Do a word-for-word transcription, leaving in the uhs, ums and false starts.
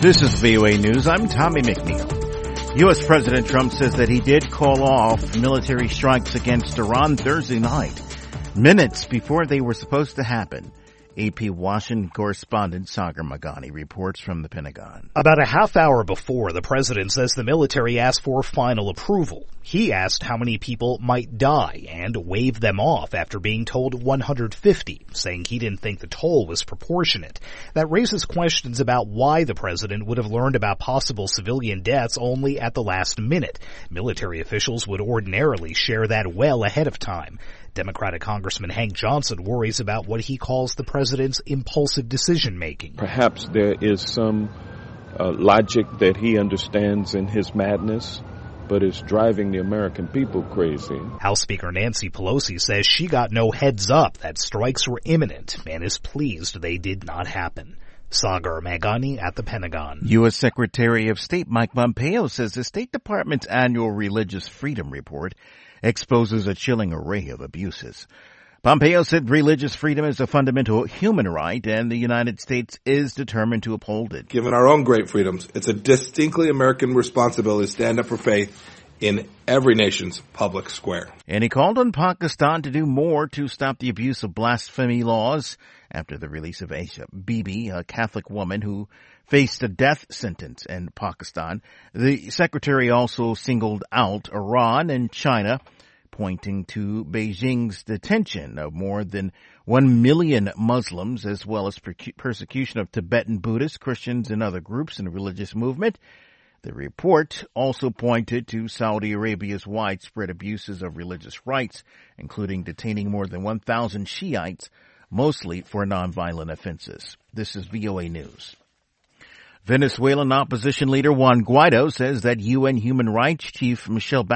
This is V O A News. I'm Tommy McNeil. U S. President Trump says that he did call off military strikes against Iran Thursday night, minutes before they were supposed to happen. A P Washington correspondent Sagar Meghani reports from the Pentagon. About a half hour before, the president says the military asked for final approval. He asked how many people might die and waved them off after being told one hundred fifty, saying he didn't think the toll was proportionate. That raises questions about why the president would have learned about possible civilian deaths only at the last minute. Military officials would ordinarily share that well ahead of time. Democratic Congressman Hank Johnson worries about what he calls the president's impulsive decision-making. Perhaps there is some uh, logic that he understands in his madness, but is driving the American people crazy. House Speaker Nancy Pelosi says she got no heads up that strikes were imminent and is pleased they did not happen. Sagar Meghani at the Pentagon. U S. Secretary of State Mike Pompeo says the State Department's annual Religious Freedom Report exposes a chilling array of abuses. Pompeo said religious freedom is a fundamental human right, and the United States is determined to uphold it. Given our own great freedoms, it's a distinctly American responsibility to stand up for faith in every nation's public square. And he called on Pakistan to do more to stop the abuse of blasphemy laws after the release of Aisha Bibi, a Catholic woman who faced a death sentence in Pakistan. The secretary also singled out Iran and China, pointing to Beijing's detention of more than one million Muslims, as well as per- persecution of Tibetan Buddhists, Christians, and other groups in the religious movement. The report also pointed to Saudi Arabia's widespread abuses of religious rights, including detaining more than one thousand Shiites, mostly for nonviolent offenses. This is V O A News. Venezuelan opposition leader Juan Guaido says that U N Human Rights Chief Michelle